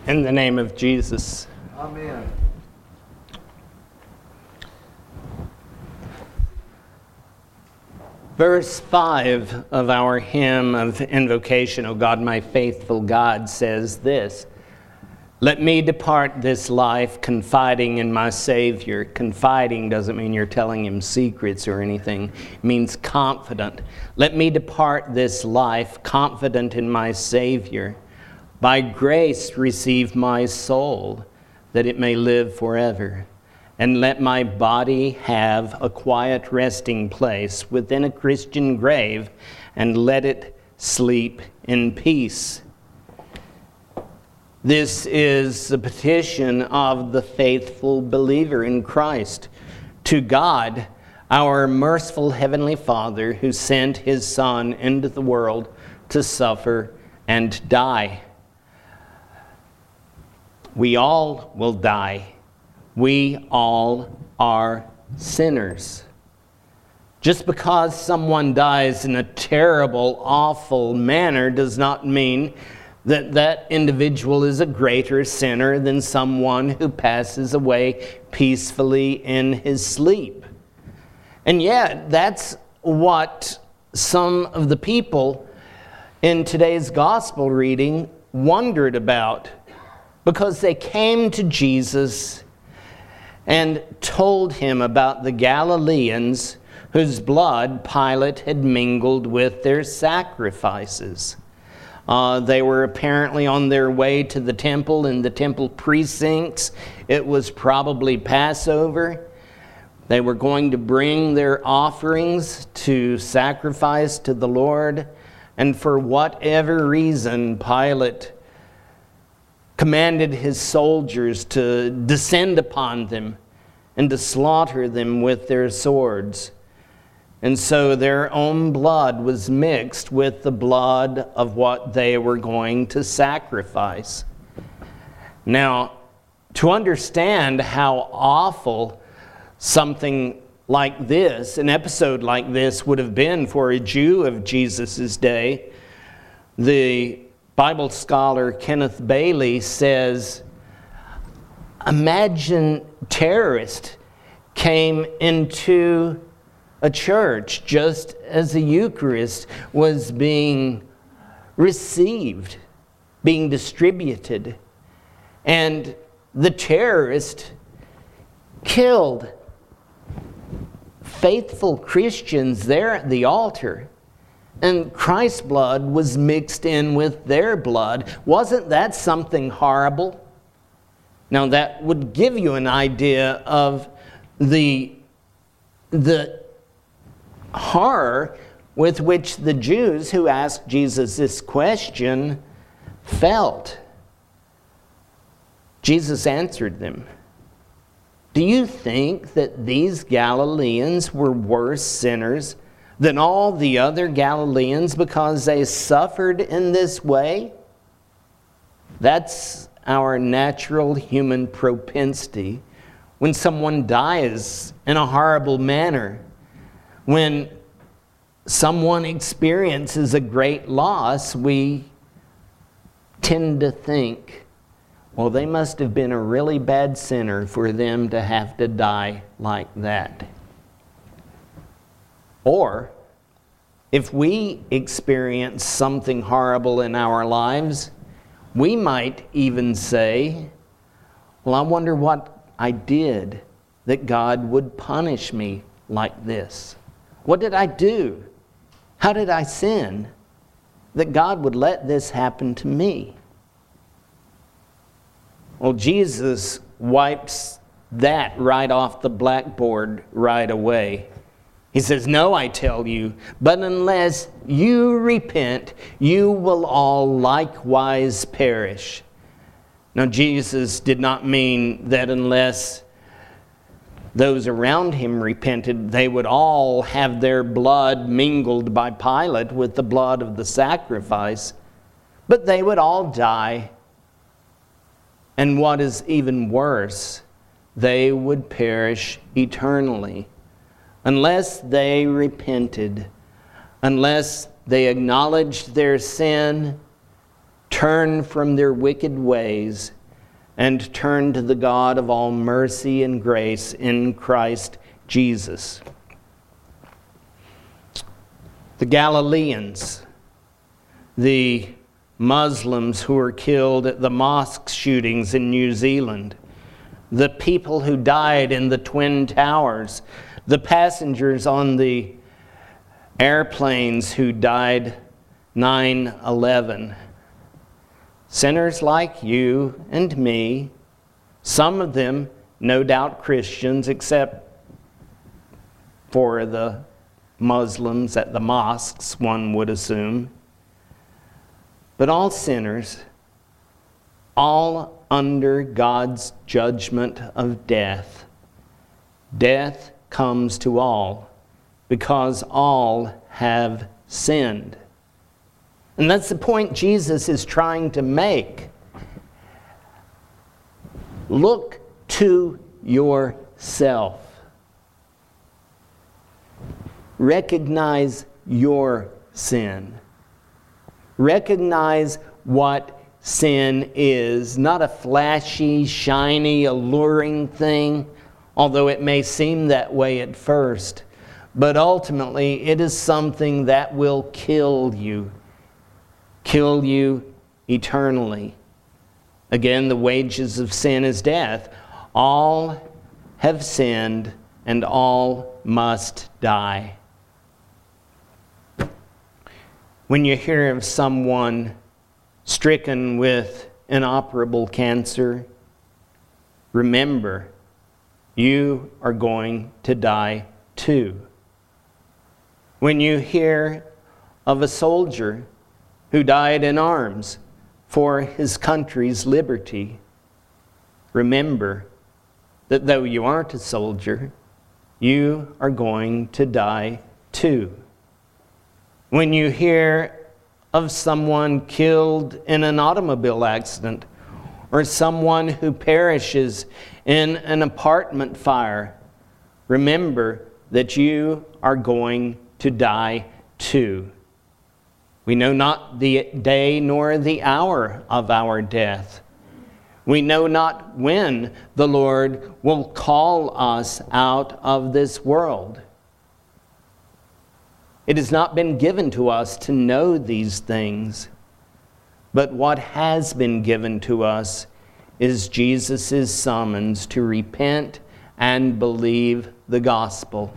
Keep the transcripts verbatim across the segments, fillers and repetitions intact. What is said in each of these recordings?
In the name of Jesus. Amen. Verse five of our hymn of invocation, O God, my faithful God, says this: let me depart this life confiding in my Savior. Confiding doesn't mean you're telling him secrets or anything. It means confident. Let me depart this life confident in my Savior. By grace receive my soul, that it may live forever. And let my body have a quiet resting place within a Christian grave, and let it sleep in peace. This is the petition of the faithful believer in Christ to God, our merciful Heavenly Father, who sent His Son into the world to suffer and die. We all will die. We all are sinners. Just because someone dies in a terrible, awful manner does not mean that that individual is a greater sinner than someone who passes away peacefully in his sleep. And yet, that's what some of the people in today's gospel reading wondered about, because they came to Jesus and told him about the Galileans whose blood Pilate had mingled with their sacrifices. Uh, they were apparently on their way to the temple, in the temple precincts. It was probably Passover. They were going to bring their offerings to sacrifice to the Lord. And for whatever reason, Pilate commanded his soldiers to descend upon them and to slaughter them with their swords. And so their own blood was mixed with the blood of what they were going to sacrifice. Now, to understand how awful something like this, an episode like this, would have been for a Jew of Jesus' day, the Bible scholar Kenneth Bailey says, imagine terrorists came into a church just as the Eucharist was being received, being distributed, and the terrorist killed faithful Christians there at the altar, and Christ's blood was mixed in with their blood. Wasn't that something horrible? Now that would give you an idea of the, the horror with which the Jews who asked Jesus this question felt. Jesus answered them, do you think that these Galileans were worse sinners than all the other Galileans because they suffered in this way? That's our natural human propensity. When someone dies in a horrible manner, when someone experiences a great loss, we tend to think, well, they must have been a really bad sinner for them to have to die like that. Or, if we experience something horrible in our lives, we might even say, well, I wonder what I did that God would punish me like this. What did I do? How did I sin that God would let this happen to me? Well, Jesus wipes that right off the blackboard right away. He says, no, I tell you, but unless you repent, you will all likewise perish. Now, Jesus did not mean that unless those around him repented, they would all have their blood mingled by Pilate with the blood of the sacrifice, but they would all die. And what is even worse, they would perish eternally. Unless they repented, unless they acknowledged their sin, turn from their wicked ways and turn to the God of all mercy and grace in Christ Jesus. The Galileans, the Muslims who were killed at the mosque shootings in New Zealand, the people who died in the Twin Towers, the passengers on the airplanes who died nine eleven. Sinners like you and me, some of them no doubt Christians, except for the Muslims at the mosques, one would assume. But all sinners, all under God's judgment of death. Death comes to all because all have sinned. And that's the point Jesus is trying to make. Look to yourself. Recognize your sin. Recognize what sin is. Not a flashy, shiny, alluring thing, although it may seem that way at first. But ultimately, it is something that will kill you. Kill you eternally. Again, the wages of sin is death. All have sinned and all must die. When you hear of someone stricken with inoperable cancer, remember, you are going to die too. When you hear of a soldier who died in arms for his country's liberty, remember that though you aren't a soldier, you are going to die too. When you hear of someone killed in an automobile accident, or someone who perishes in an apartment fire, remember that you are going to die too. We know not the day nor the hour of our death. We know not when the Lord will call us out of this world. It has not been given to us to know these things, but what has been given to us is Jesus' summons to repent and believe the gospel.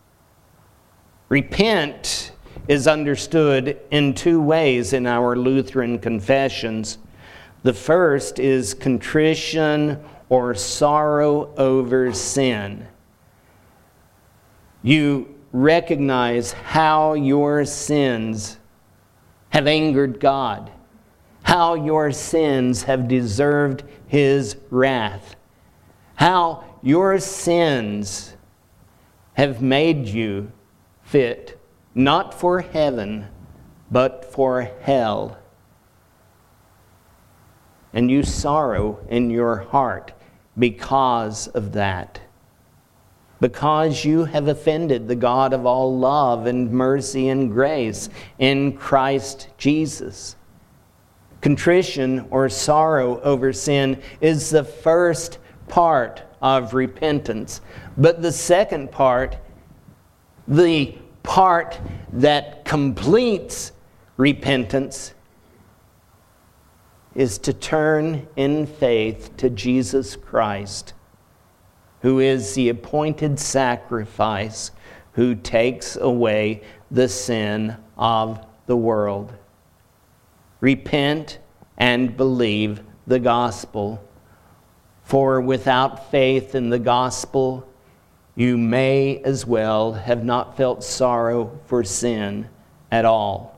Repent is understood in two ways in our Lutheran confessions. The first is contrition or sorrow over sin. You recognize how your sins have angered God, how your sins have deserved His wrath, how your sins have made you fit not for heaven, but for hell. And you sorrow in your heart because of that. Because you have offended the God of all love and mercy and grace in Christ Jesus. Contrition or sorrow over sin is the first part of repentance. But the second part, the part that completes repentance, is to turn in faith to Jesus Christ, who is the appointed sacrifice, who takes away the sin of the world. Repent and believe the gospel, for without faith in the gospel, you may as well have not felt sorrow for sin at all.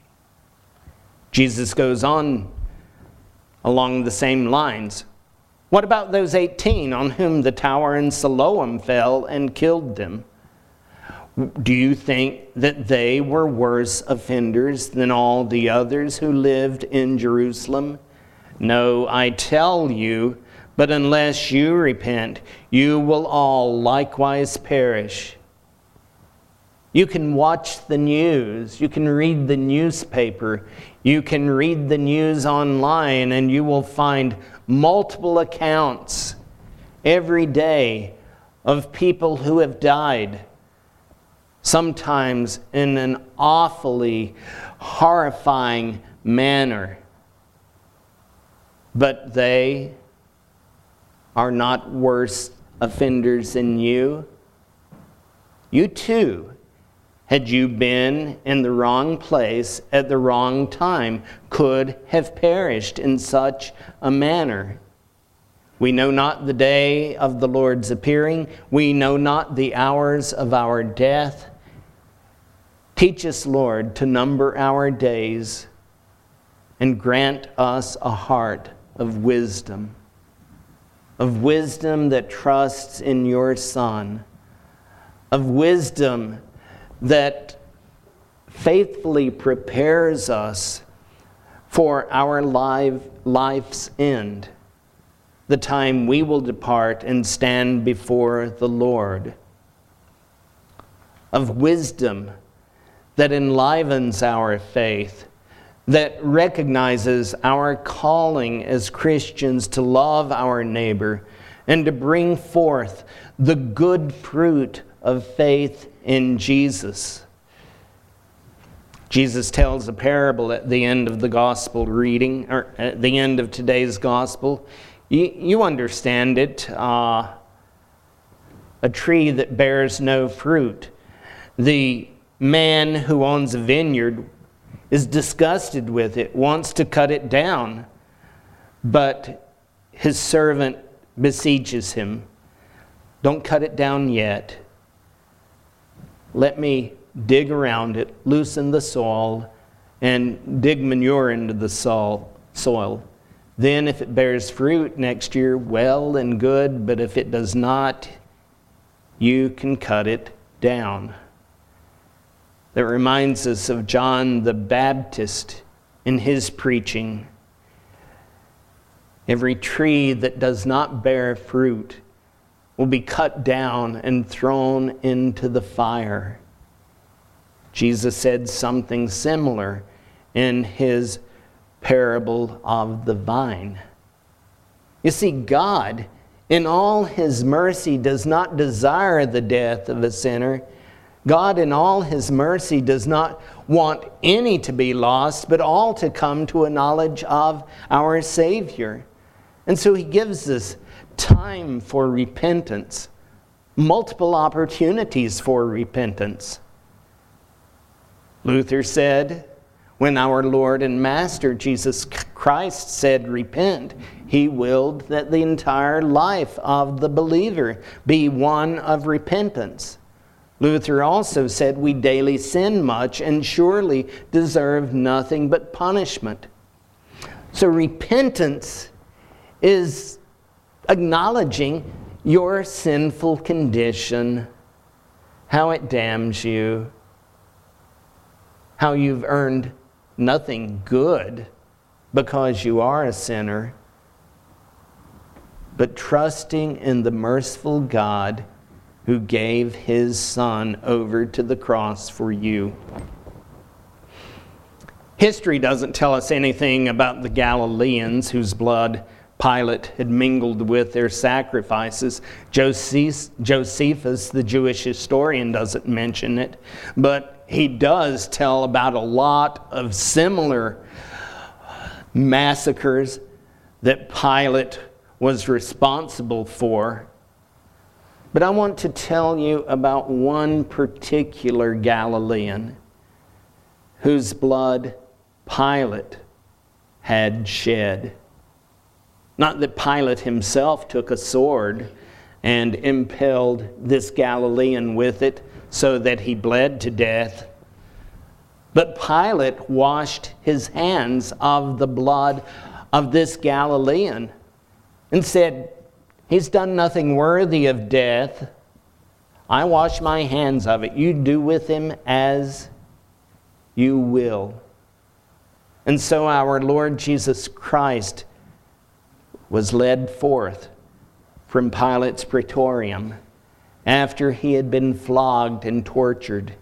Jesus goes on along the same lines. What about those eighteen on whom the tower in Siloam fell and killed them? Do you think that they were worse offenders than all the others who lived in Jerusalem? No, I tell you, but unless you repent, you will all likewise perish. You can watch the news. You can read the newspaper. You can read the news online, and you will find multiple accounts every day of people who have died, sometimes in an awfully horrifying manner. But they are not worse offenders than you. You too, had you been in the wrong place at the wrong time, could have perished in such a manner. We know not the day of the Lord's appearing. We know not the hours of our death. Teach us, Lord, to number our days and grant us a heart of wisdom, of wisdom that trusts in your Son, of wisdom that faithfully prepares us for our life, life's end, the time we will depart and stand before the Lord, of wisdom that enlivens our faith, that recognizes our calling as Christians to love our neighbor and to bring forth the good fruit of faith in Jesus. Jesus tells a parable at the end of the gospel reading, or at the end of today's gospel. You, you understand it. Uh, a tree that bears no fruit. The man who owns a vineyard is disgusted with it, wants to cut it down, but his servant beseeches him, "Don't cut it down yet. Let me dig around it, loosen the soil, and dig manure into the soil. Then if it bears fruit next year, well and good, but if it does not, you can cut it down." That reminds us of John the Baptist in his preaching. Every tree that does not bear fruit will be cut down and thrown into the fire. Jesus said something similar in his parable of the vine. You see, God, in all his mercy, does not desire the death of a sinner. God, in all his mercy, does not want any to be lost, but all to come to a knowledge of our Savior. And so he gives us time for repentance, multiple opportunities for repentance. Luther said, when our Lord and Master Jesus Christ said, "Repent," he willed that the entire life of the believer be one of repentance. Luther also said, we daily sin much and surely deserve nothing but punishment. So repentance is acknowledging your sinful condition, how it damns you, how you've earned nothing good because you are a sinner, but trusting in the merciful God who gave his Son over to the cross for you. History doesn't tell us anything about the Galileans whose blood Pilate had mingled with their sacrifices. Josephus, the Jewish historian, doesn't mention it, but he does tell about a lot of similar massacres that Pilate was responsible for. But I want to tell you about one particular Galilean whose blood Pilate had shed. Not that Pilate himself took a sword and impaled this Galilean with it so that he bled to death, but Pilate washed his hands of the blood of this Galilean and said, he's done nothing worthy of death. I wash my hands of it. You do with him as you will. And so our Lord Jesus Christ was led forth from Pilate's praetorium after he had been flogged and tortured.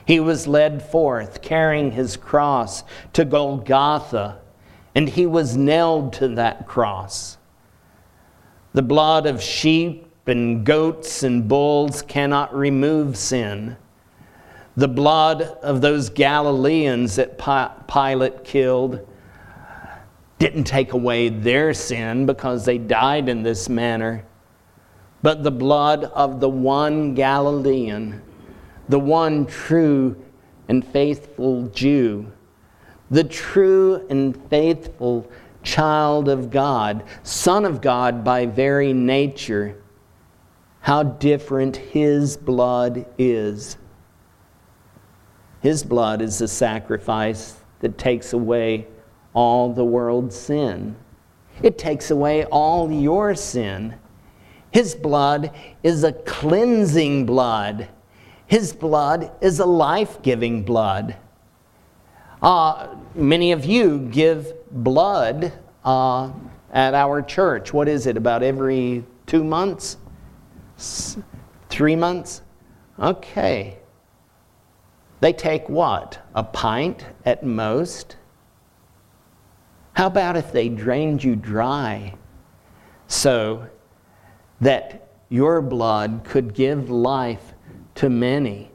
He was led forth carrying his cross to Golgotha, and he was nailed to that cross. The blood of sheep and goats and bulls cannot remove sin. The blood of those Galileans that Pilate killed didn't take away their sin because they died in this manner. But the blood of the one Galilean, the one true and faithful Jew, the true and faithful child of God, Son of God by very nature, how different his blood is. His blood is the sacrifice that takes away all the world's sin. It takes away all your sin. His blood is a cleansing blood. His blood is a life-giving blood. Uh, many of you give blood uh, at our church. What is it, about every two months? S- three months? Okay. They take what? A pint at most? How about if they drained you dry so that your blood could give life to many?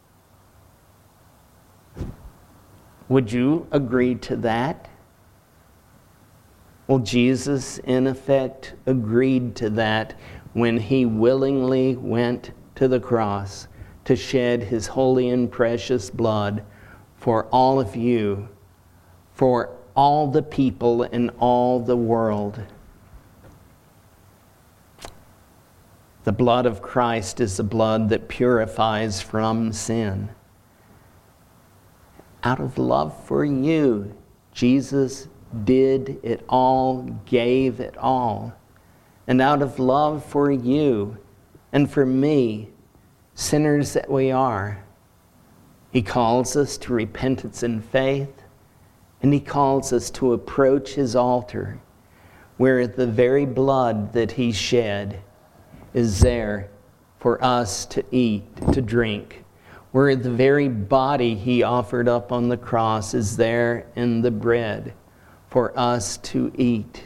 Would you agree to that? Well, Jesus, in effect, agreed to that when he willingly went to the cross to shed his holy and precious blood for all of you, for all the people in all the world. The blood of Christ is the blood that purifies from sin. Out of love for you, Jesus did it all, gave it all. And out of love for you and for me, sinners that we are, he calls us to repentance and faith, and he calls us to approach his altar, where the very blood that he shed is there for us to eat, to drink, where the very body he offered up on the cross is there in the bread for us to eat.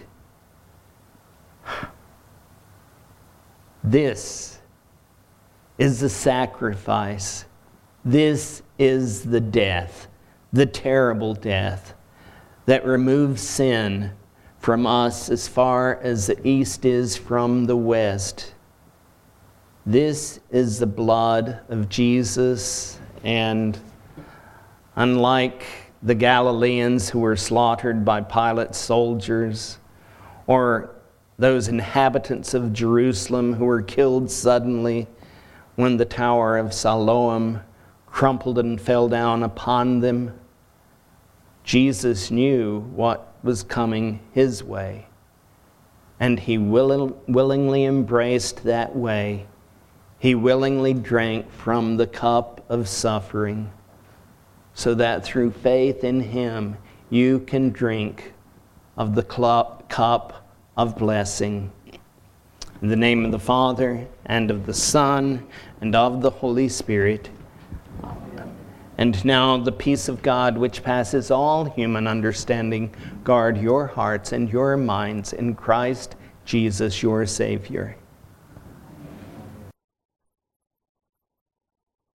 This is the sacrifice. This is the death, the terrible death that removes sin from us as far as the east is from the west. This is the blood of Jesus, and unlike the Galileans who were slaughtered by Pilate's soldiers, or those inhabitants of Jerusalem who were killed suddenly when the Tower of Siloam crumpled and fell down upon them, Jesus knew what was coming his way, and he will, willingly embraced that way. He willingly drank from the cup of suffering, so that through faith in him you can drink of the cup of blessing. In the name of the Father, and of the Son, and of the Holy Spirit. And now the peace of God, which passes all human understanding, guard your hearts and your minds in Christ Jesus, your Savior.